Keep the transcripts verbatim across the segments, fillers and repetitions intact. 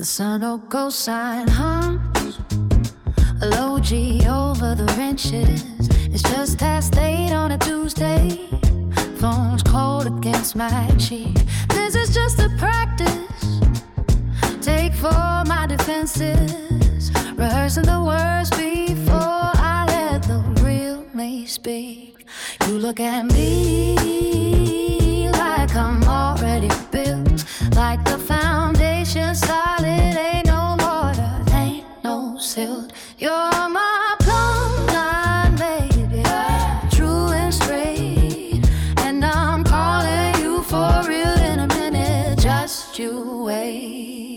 The Sunoco sign hums a low G over the wrenches. It's just past eight on a Tuesday. Phone's cold against my cheek. This is just a practice. Take for my defenses. Rehearsing the words before I let the real me speak. You look at me like I'm already built, like the foundation solid, ain't no mortar, ain't no silt. You're my plumb line, baby, true and straight. And I'm calling you for real in a minute, just you wait.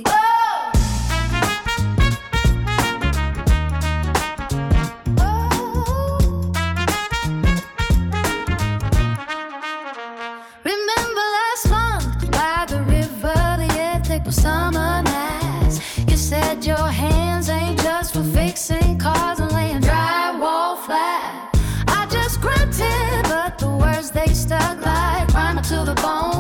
Summer nights, you said your hands ain't just for fixing cars and laying drywall flat. I just grunted, but the words they stuck like rhyming to the bone.